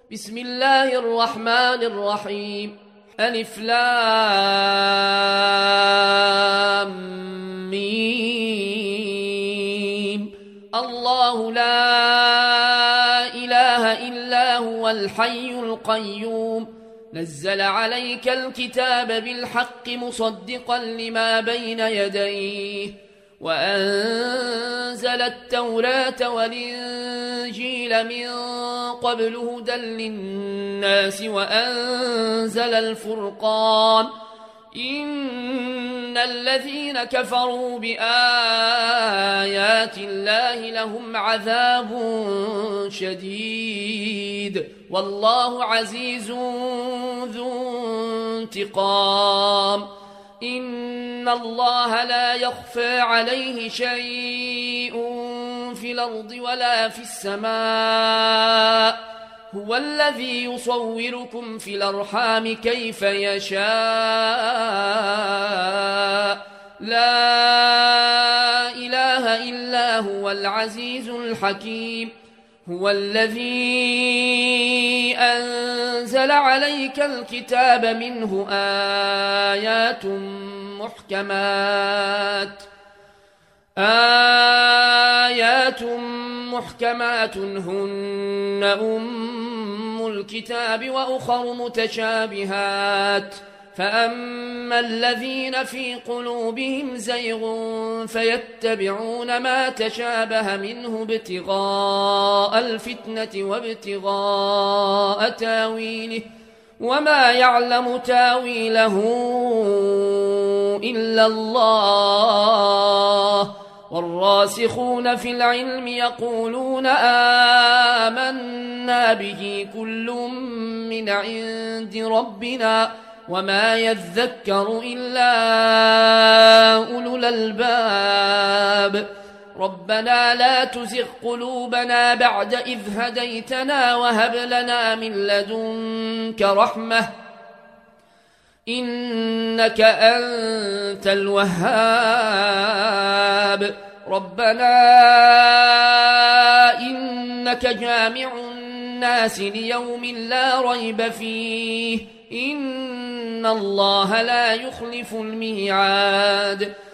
بسم الله الرحمن الرحيم. ألف لام ميم. الله لا إله إلا هو الحي القيوم نزل عليك الكتاب بالحق مصدقا لما بين يديه وأنزل التوراة والإنجيل من قبل هدى للناس وأنزل الفرقان إن الذين كفروا بآيات الله لهم عذاب شديد والله عزيز ذو انتقام. إن الله لا يخفى عليه شيء في الأرض ولا في السماء هو الذي يصوركم في الأرحام كيف يشاء لا إله إلا هو العزيز الحكيم. هو الذي أنزل عليك الكتاب منه آيات محكمات هن أم الكتاب وأخر متشابهات فأما الذين في قلوبهم زيغ فيتبعون ما تشابه منه ابتغاء الفتنة وابتغاء تاويله وما يعلم تاويله إلا الله والراسخون في العلم يقولون آمنا به كل من عند ربنا وما يذكر إلا أولو الألباب. ربنا لا تزغ قلوبنا بعد إذ هديتنا وهب لنا من لدنك رحمة إنك أنت الوهاب. ربنا إنك جامع الناس ليوم لا ريب فيه إن الله لا يخلف الميعاد.